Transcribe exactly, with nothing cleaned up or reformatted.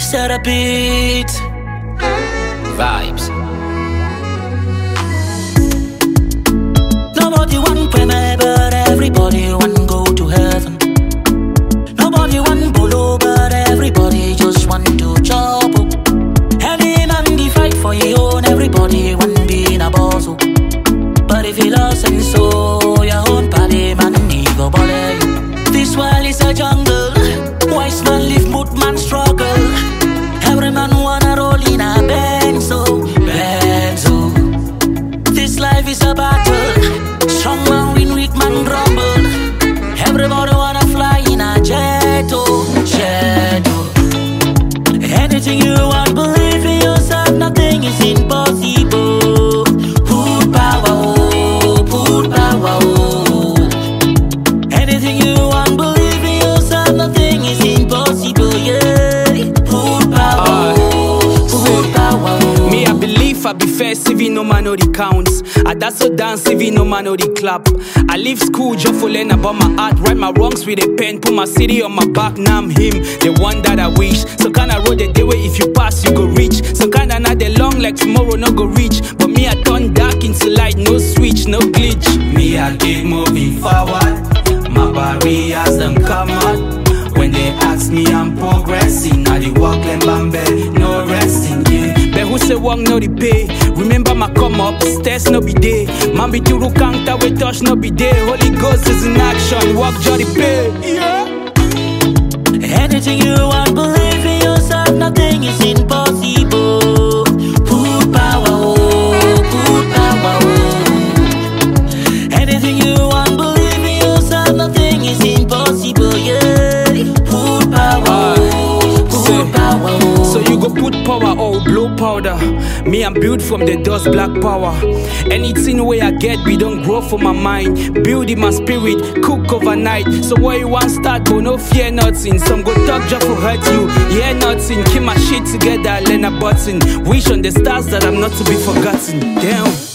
set a beat. Vibes. Nobody want premier, but everybody want go to heaven. Nobody want polo, but everybody just want to chop. Any man dey fight for your own, everybody want be in a boss. But if you lost and so your own party man need go bother you. This world is a jungle. Wise man live, good man struggle. Every man wanna roll in a benzo, benzo. This life is a battle. Strong man win, weak man grumble. Everybody wanna fly in a jet, oh, jet, oh. Anything you want, believe in yourself, nothing is impossible. Put power, oh, put power, oh. Anything you want, believe in yourself, nothing is impossible, yeah. Put power, oh, put power, oh. Me, I believe I be first, if you no man know the counts. I dance so dance, if you no man know the clap. I leave school just for learn about my art. Write my wrongs with a pen, put my city on my back. Now I'm him, the one that I wish. So kinda road the day where if you pass, you go reach. So kinda not the long like tomorrow no go reach. But me, I turn dark into light, no switch, no glitch. Me, I keep moving forward. My barriers them come out. When they ask me, I'm progressing. I the walk and bambe, no resting, yeah. But who say walk no the pay? Remember my come up, stairs no be day. Man be turu counter we touch no be day. Holy Ghost is in action, walk jolly pay, yeah. Anything you want, believe in yourself, nothing is impossible. Put power, oh, put power, oh. Anything you want, believe in yourself, nothing is impossible, yeah. Put power, oh, put power, oh. So you go put power or blow powder. Me, I'm built from the dust, black power. Anything where I get, we don't grow for my mind. Build in my spirit, cook overnight. So where you want start, but no fear nothing. Some go talk just for hurt you, yeah nothing. Keep my shit together, learn a button. Wish on the stars that I'm not to be forgotten. Damn.